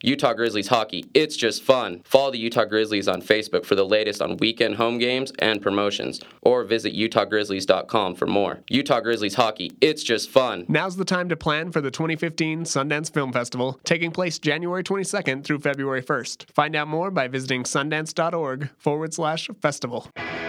Utah Grizzlies hockey, it's just fun. Follow the Utah Grizzlies on Facebook for the latest on weekend home games and promotions, or visit utahgrizzlies.com for more. Utah Grizzlies hockey, it's just fun. Now's the time to plan for the 2015 Sundance Film Festival, taking place January 22nd through February 1st. Find out more by visiting sundance.org/festival.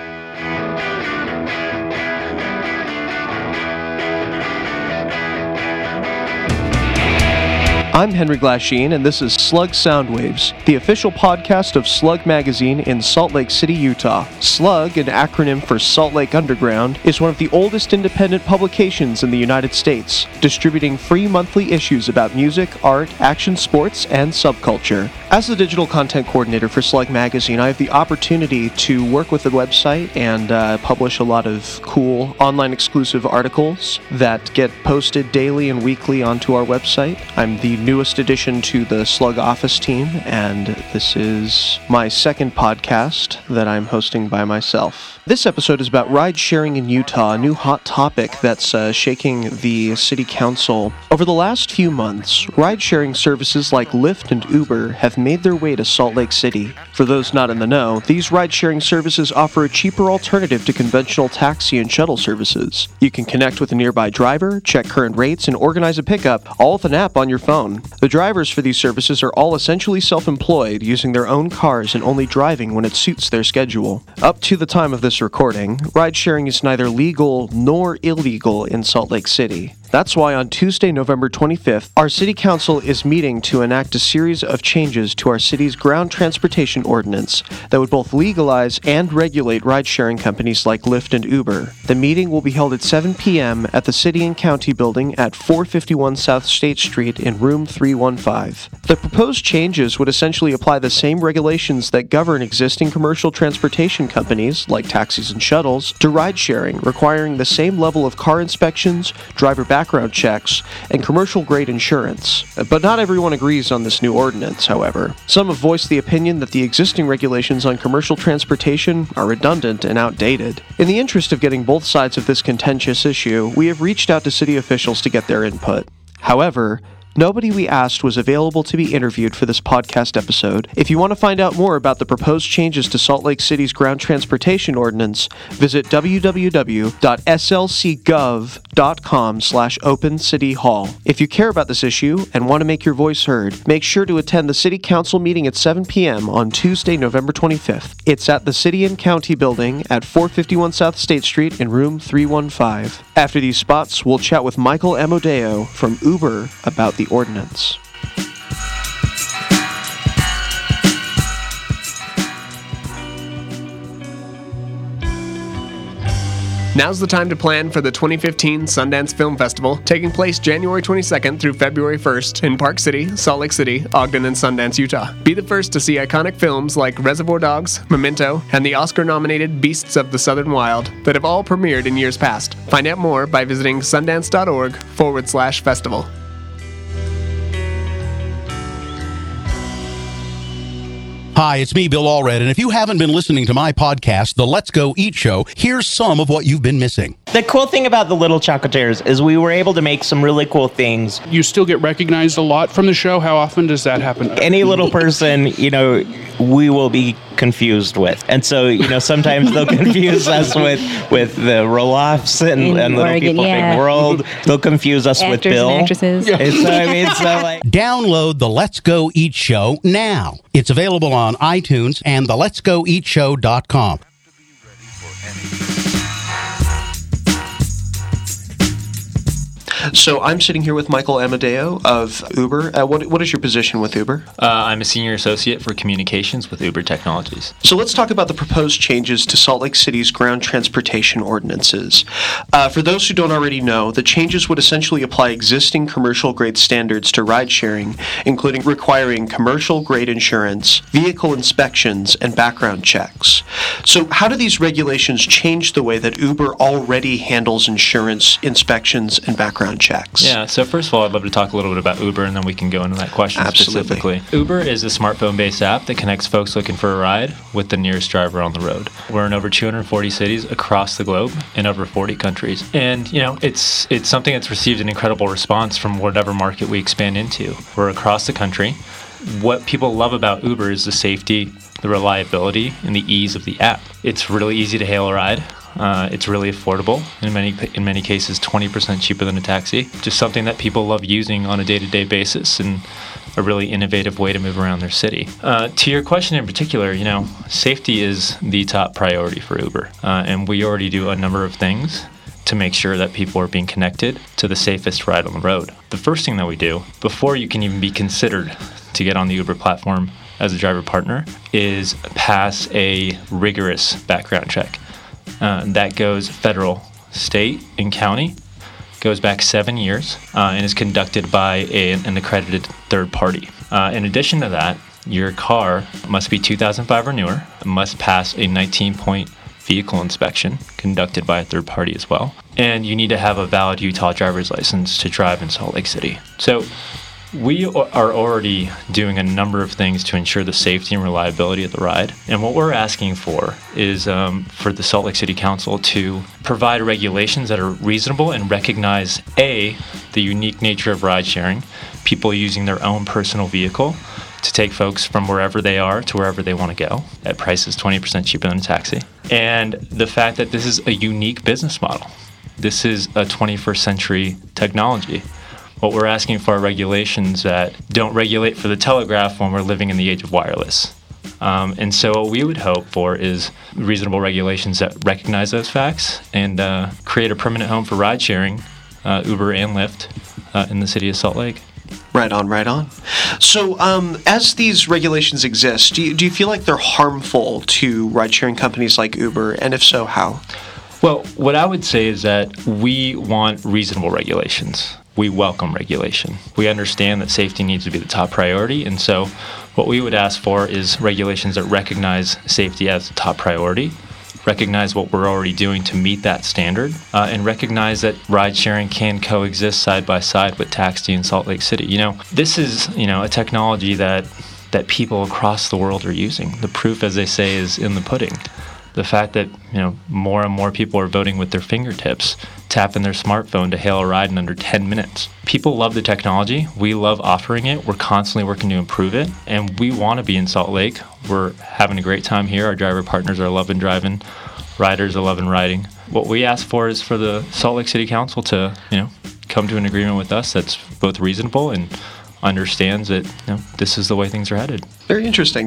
I'm Henry Glasheen, and this is Slug Soundwaves, the official podcast of Slug Magazine in Salt Lake City, Utah. Slug, an acronym for Salt Lake Underground, is one of the oldest independent publications in the United States, distributing free monthly issues about music, art, action sports, and subculture. As the digital content coordinator for Slug Magazine, I have the opportunity to work with the website and publish a lot of cool online exclusive articles that get posted daily and weekly onto our website. I'm the newest addition to the Slug office team, and this is my second podcast that I'm hosting by myself. This episode is about ride sharing in Utah, a new hot topic that's shaking the city council. Over the last few months, ride sharing services like Lyft and Uber have made their way to Salt Lake City. For those not in the know, these ride sharing services offer a cheaper alternative to conventional taxi and shuttle services. You can connect with a nearby driver, check current rates, and organize a pickup, all with an app on your phone. The drivers for these services are all essentially self-employed, using their own cars and only driving when it suits their schedule. Up to the time of this recording, ride-sharing is neither legal nor illegal in Salt Lake City. That's why on Tuesday, November 25th, our City Council is meeting to enact a series of changes to our city's ground transportation ordinance that would both legalize and regulate ride-sharing companies like Lyft and Uber. The meeting will be held at 7 p.m. at the City and County Building at 451 South State Street in room 315. The proposed changes would essentially apply the same regulations that govern existing commercial transportation companies, like taxis and shuttles, to ride-sharing, requiring the same level of car inspections, driver background checks, and commercial-grade insurance. But not everyone agrees on this new ordinance, however. Some have voiced the opinion that the existing regulations on commercial transportation are redundant and outdated. In the interest of getting both sides of this contentious issue, we have reached out to city officials to get their input. However, nobody we asked was available to be interviewed for this podcast episode. If you want to find out more about the proposed changes to Salt Lake City's ground transportation ordinance, visit www.slcgov.com/opencityhall. If you care about this issue and want to make your voice heard, make sure to attend the City Council meeting at 7 p.m. on Tuesday, November 25th. It's at the City and County Building at 451 South State Street in room 315. After these spots, we'll chat with Michael Amodeo from Uber about the ordinance. Now's the time to plan for the 2015 Sundance Film Festival, taking place January 22nd through February 1st in Park City, Salt Lake City, Ogden, and Sundance, Utah. Be the first to see iconic films like Reservoir Dogs, Memento, and the Oscar-nominated Beasts of the Southern Wild that have all premiered in years past. Find out more by visiting sundance.org/festival. Hi, it's me, Bill Allred, and if you haven't been listening to my podcast, The Let's Go Eat Show, here's some of what you've been missing. The cool thing about the Little Chocolatiers is we were able to make some really cool things. You still get recognized a lot from the show. How often does that happen? Any little person, we will be confused with. And so, sometimes they'll confuse us with the roll-offs and Little People Big World. They'll confuse us with Bill. And actresses. Download the Let's Go Eat Show now. It's available on iTunes and the letsgoeatshow.com. So I'm sitting here with Michael Amodeo of Uber. What is your position with Uber? I'm a senior associate for communications with Uber Technologies. So let's talk about the proposed changes to Salt Lake City's ground transportation ordinances. For those who don't already know, the changes would essentially apply existing commercial-grade standards to ride-sharing, including requiring commercial-grade insurance, vehicle inspections, and background checks. So how do these regulations change the way that Uber already handles insurance, inspections, and background checks? Yeah, so first of all, I'd love to talk a little bit about Uber, and then we can go into that question specifically. Uber is a smartphone-based app that connects folks looking for a ride with the nearest driver on the road. We're in over 240 cities across the globe in over 40 countries. And, it's something that's received an incredible response from whatever market we expand into. We're across the country. what people love about Uber is the safety, the reliability, and the ease of the app. It's really easy to hail a ride. It's really affordable. In many cases, 20% cheaper than a taxi. Just something that people love using on a day-to-day basis, and a really innovative way to move around their city. To your question in particular, safety is the top priority for Uber, and we already do a number of things to make sure that people are being connected to the safest ride on the road. The first thing that we do, before you can even be considered to get on the Uber platform as a driver partner, is pass a rigorous background check. That goes federal, state, and county, goes back 7 years, and is conducted by an accredited third party. In addition to that, your car must be 2005 or newer, must pass a 19-point vehicle inspection conducted by a third party as well, and you need to have a valid Utah driver's license to drive in Salt Lake City. So we are already doing a number of things to ensure the safety and reliability of the ride. And what we're asking for is for the Salt Lake City Council to provide regulations that are reasonable and recognize, A, the unique nature of ride sharing, people using their own personal vehicle to take folks from wherever they are to wherever they want to go at prices 20% cheaper than a taxi. And the fact that this is a unique business model. This is a 21st century technology. What we're asking for are regulations that don't regulate for the telegraph when we're living in the age of wireless. And so what we would hope for is reasonable regulations that recognize those facts and create a permanent home for ride sharing, Uber and Lyft, in the city of Salt Lake. Right on. So as these regulations exist, do you feel like they're harmful to ride-sharing companies like Uber? And if so, how? Well, what I would say is that we want reasonable regulations. We welcome regulation. We understand that safety needs to be the top priority, and so what we would ask for is regulations that recognize safety as the top priority, recognize what we're already doing to meet that standard, and recognize that ride-sharing can coexist side by side with taxi in Salt Lake City. This is, a technology that people across the world are using. The proof, as they say, is in the pudding. The fact that more and more people are voting with their fingertips, tapping their smartphone to hail a ride in under 10 minutes. People love the technology. We love offering it. We're constantly working to improve it, and we want to be in Salt Lake. We're having a great time here. Our driver partners are loving driving. Riders are loving riding. What we ask for is for the Salt Lake City Council to, come to an agreement with us that's both reasonable and understands that this is the way things are headed. Very interesting.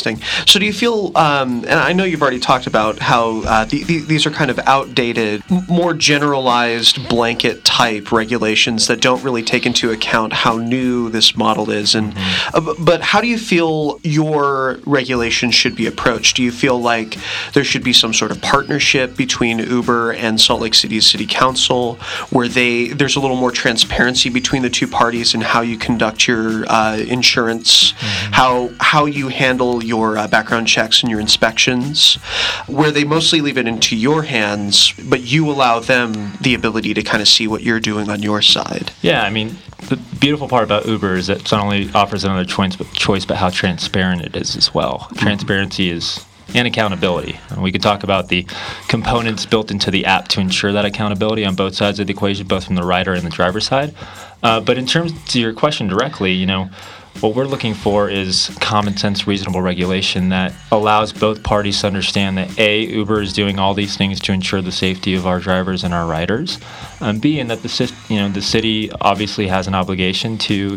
So do you feel, and I know you've already talked about how these are kind of outdated, more generalized blanket type regulations that don't really take into account how new this model is. And but how do you feel your regulation should be approached? Do you feel like there should be some sort of partnership between Uber and Salt Lake City's City Council where there's a little more transparency between the two parties in how you conduct your insurance, how you handle your background checks and your inspections, where they mostly leave it into your hands, but you allow them the ability to kind of see what you're doing on your side? Yeah, I mean, the beautiful part about Uber is that it not only offers another choice, but how transparent it is as well. Transparency is and accountability. And we could talk about the components built into the app to ensure that accountability on both sides of the equation, both from the rider and the driver side. But in terms to your question directly, what we're looking for is common sense, reasonable regulation that allows both parties to understand that A, Uber is doing all these things to ensure the safety of our drivers and our riders, and B, and that the city obviously has an obligation to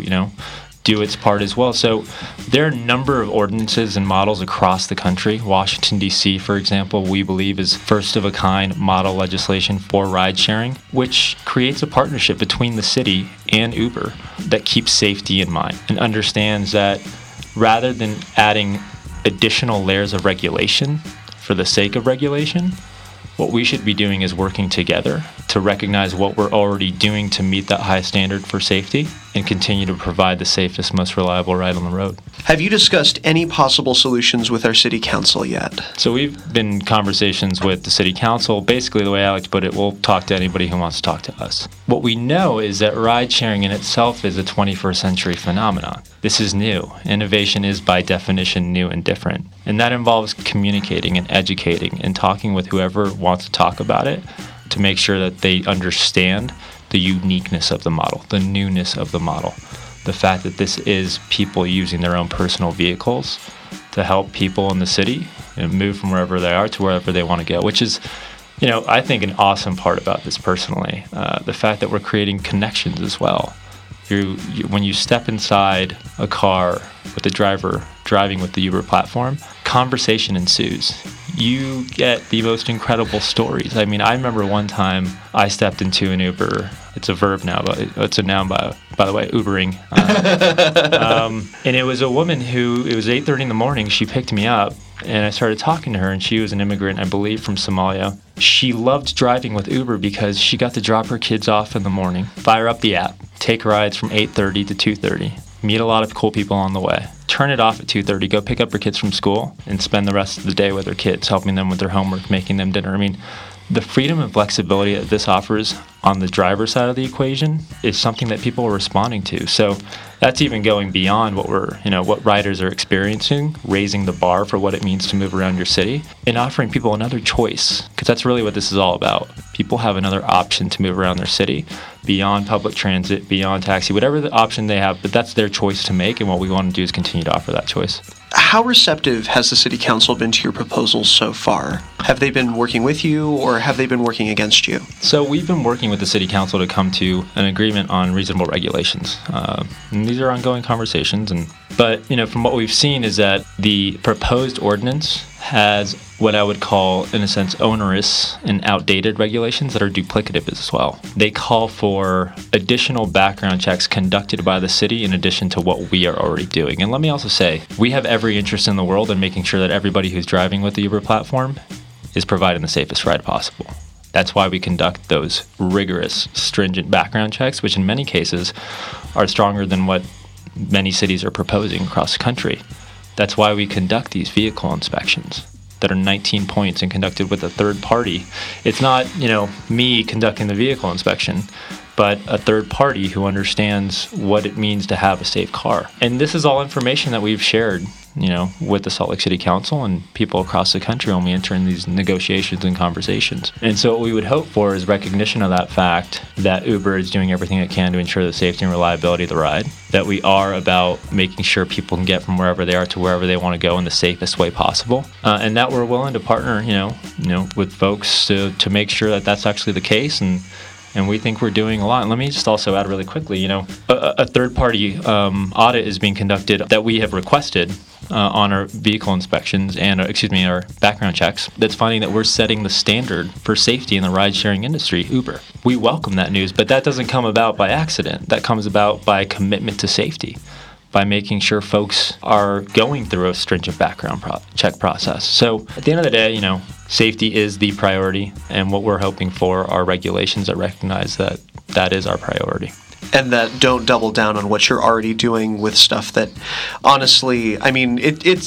do its part as well. So there are a number of ordinances and models across the country. Washington, D.C., for example, we believe is first of a kind model legislation for ride sharing, which creates a partnership between the city and Uber that keeps safety in mind and understands that rather than adding additional layers of regulation for the sake of regulation, what we should be doing is working together to recognize what we're already doing to meet that high standard for safety and continue to provide the safest, most reliable ride on the road. Have you discussed any possible solutions with our city council yet? So we've been in conversations with the city council. Basically, the way I like to put it, we'll talk to anybody who wants to talk to us. What we know is that ride sharing in itself is a 21st century phenomenon. This is new. Innovation is by definition new and different. And that involves communicating and educating and talking with whoever wants to talk about it to make sure that they understand the uniqueness of the model, the newness of the model, the fact that this is people using their own personal vehicles to help people in the city and move from wherever they are to wherever they want to go, which is, I think an awesome part about this personally. The fact that we're creating connections as well. When you step inside a car with the driver driving with the Uber platform, conversation ensues. You get the most incredible stories. I mean, I remember one time I stepped into an Uber. It's a verb now, but it's a noun, by the way, Ubering. And it was a woman it was 8:30 in the morning. She picked me up, and I started talking to her, and she was an immigrant, I believe, from Somalia. She loved driving with Uber because she got to drop her kids off in the morning, fire up the app, take rides from 8:30 to 2:30, meet a lot of cool people on the way, turn it off at 2:30, go pick up her kids from school, and spend the rest of the day with her kids, helping them with their homework, making them dinner. I mean, the freedom and flexibility that this offers on the driver's side of the equation is something that people are responding to. So that's even going beyond what riders are experiencing, raising the bar for what it means to move around your city, and offering people another choice, because that's really what this is all about. People have another option to move around their city beyond public transit, beyond taxi, whatever the option they have, but that's their choice to make, and what we want to do is continue to offer that choice. How receptive has the City Council been to your proposals so far? Have they been working with you, or have they been working against you? So we've been working with the City Council to come to an agreement on reasonable regulations. And these are ongoing conversations. But from what we've seen is that the proposed ordinance has what I would call, in a sense, onerous and outdated regulations that are duplicative as well. They call for additional background checks conducted by the city in addition to what we are already doing. And let me also say, we have every interest in the world in making sure that everybody who's driving with the Uber platform is providing the safest ride possible. That's why we conduct those rigorous, stringent background checks, which in many cases are stronger than what many cities are proposing across the country. That's why we conduct these vehicle inspections that are 19 points and conducted with a third party. It's not, me conducting the vehicle inspection, but a third party who understands what it means to have a safe car. And this is all information that we've shared, with the Salt Lake City Council and people across the country when we enter in these negotiations and conversations. And so what we would hope for is recognition of that fact that Uber is doing everything it can to ensure the safety and reliability of the ride, that we are about making sure people can get from wherever they are to wherever they want to go in the safest way possible, and that we're willing to partner, with folks to make sure that that's actually the case. And we think we're doing a lot. And let me just also add really quickly, a third-party audit is being conducted that we have requested on our vehicle inspections and, our background checks, that's finding that we're setting the standard for safety in the ride-sharing industry, Uber. We welcome that news, but that doesn't come about by accident. That comes about by commitment to safety, by making sure folks are going through a stringent background check process. So at the end of the day, safety is the priority, and what we're hoping for are regulations that recognize that that is our priority. And that don't double down on what you're already doing with stuff that, honestly, I mean,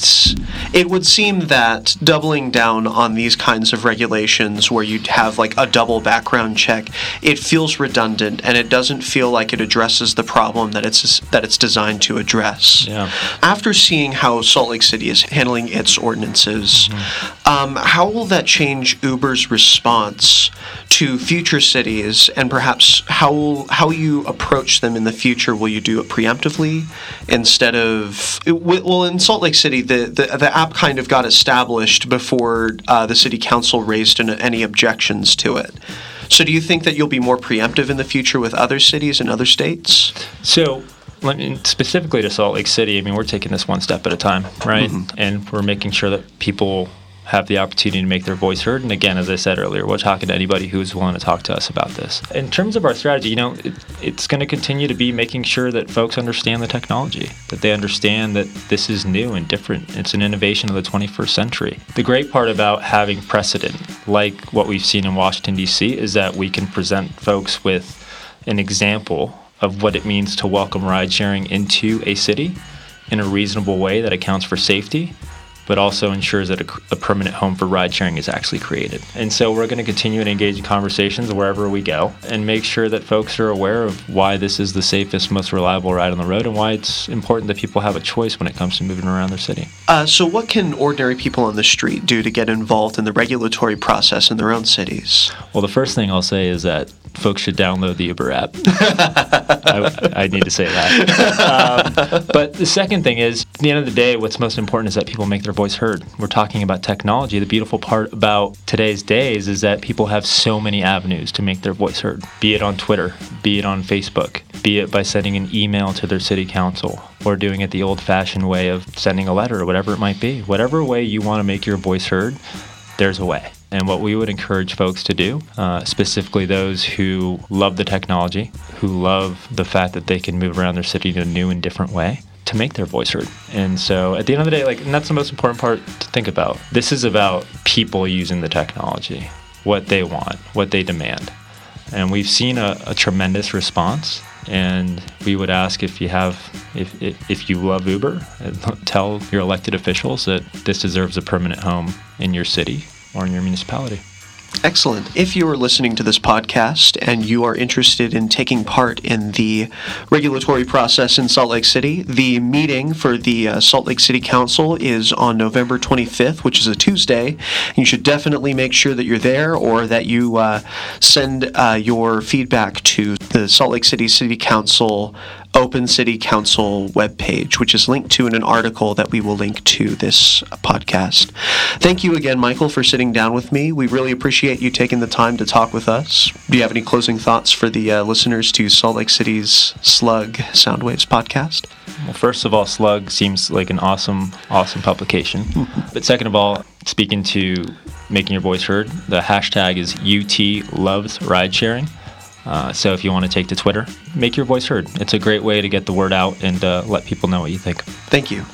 it would seem that doubling down on these kinds of regulations where you'd have like a double background check, it feels redundant, and it doesn't feel like it addresses the problem that it's designed to address. Yeah. After seeing how Salt Lake City is handling its ordinances, how will that change Uber's response to future cities, and perhaps how you approach them in the future? Will you do it preemptively instead of, well, in Salt Lake City, the app kind of got established before the city council raised any objections to it. So do you think that you'll be more preemptive in the future with other cities and other states? So specifically to Salt Lake City, I mean, we're taking this one step at a time, right? Mm-hmm. And we're making sure that people have the opportunity to make their voice heard. And again, as I said earlier, we're talking to anybody who's willing to talk to us about this. In terms of our strategy, it's going to continue to be making sure that folks understand the technology, that they understand that this is new and different. It's an innovation of the 21st century. The great part about having precedent, like what we've seen in Washington, D.C., is that we can present folks with an example of what it means to welcome ride sharing into a city in a reasonable way that accounts for safety, but also ensures that a permanent home for ride sharing is actually created. And so we're going to continue to engage in conversations wherever we go and make sure that folks are aware of why this is the safest, most reliable ride on the road and why it's important that people have a choice when it comes to moving around their city. So what can ordinary people on the street do to get involved in the regulatory process in their own cities? Well, the first thing I'll say is that folks should download the Uber app. I need to say that. But the second thing is, at the end of the day, what's most important is that people make their voice heard. We're talking about technology. The beautiful part about today's days is that people have so many avenues to make their voice heard, be it on Twitter, be it on Facebook, be it by sending an email to their city council, or doing it the old-fashioned way of sending a letter or whatever it might be. Whatever way you want to make your voice heard, there's a way. And what we would encourage folks to do, specifically those who love the technology, who love the fact that they can move around their city in a new and different way, to make their voice heard. And so at the end of the day, and that's the most important part to think about. This is about people using the technology, what they want, what they demand. And we've seen a tremendous response. And we would ask if you love Uber, tell your elected officials that this deserves a permanent home in your city or in your municipality. Excellent. If you are listening to this podcast and you are interested in taking part in the regulatory process in Salt Lake City, the meeting for the Salt Lake City Council is on November 25th, which is a Tuesday. You should definitely make sure that you're there or that you send your feedback to the Salt Lake City City Council Open City Council webpage, which is linked to in an article that we will link to this podcast. Thank you again, Michael, for sitting down with me. We really appreciate you taking the time to talk with us. Do you have any closing thoughts for the listeners to Salt Lake City's Slug Soundwaves podcast? Well, first of all, Slug seems like an awesome publication. But second of all, speaking to making your voice heard, the hashtag is UTLovesRideSharing. So if you want to take to Twitter, make your voice heard. It's a great way to get the word out and let people know what you think. Thank you.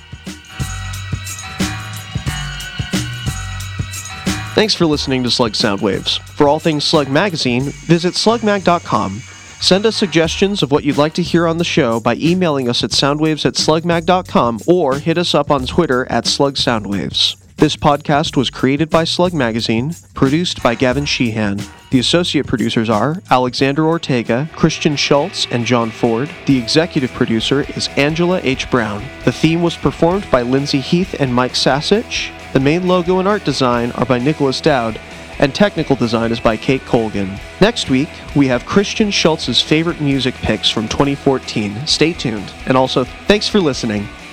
Thanks for listening to Slug Soundwaves. For all things Slug Magazine, visit slugmag.com. Send us suggestions of what you'd like to hear on the show by emailing us at soundwaves@slugmag.com or hit us up on Twitter @slugsoundwaves. This podcast was created by Slug Magazine, produced by Gavin Sheehan. The associate producers are Alexander Ortega, Christian Schultz, and John Ford. The executive producer is Angela H. Brown. The theme was performed by Lindsay Heath and Mike Sasich. The main logo and art design are by Nicholas Dowd, and technical design is by Kate Colgan. Next week, we have Christian Schultz's favorite music picks from 2014. Stay tuned. And also, thanks for listening.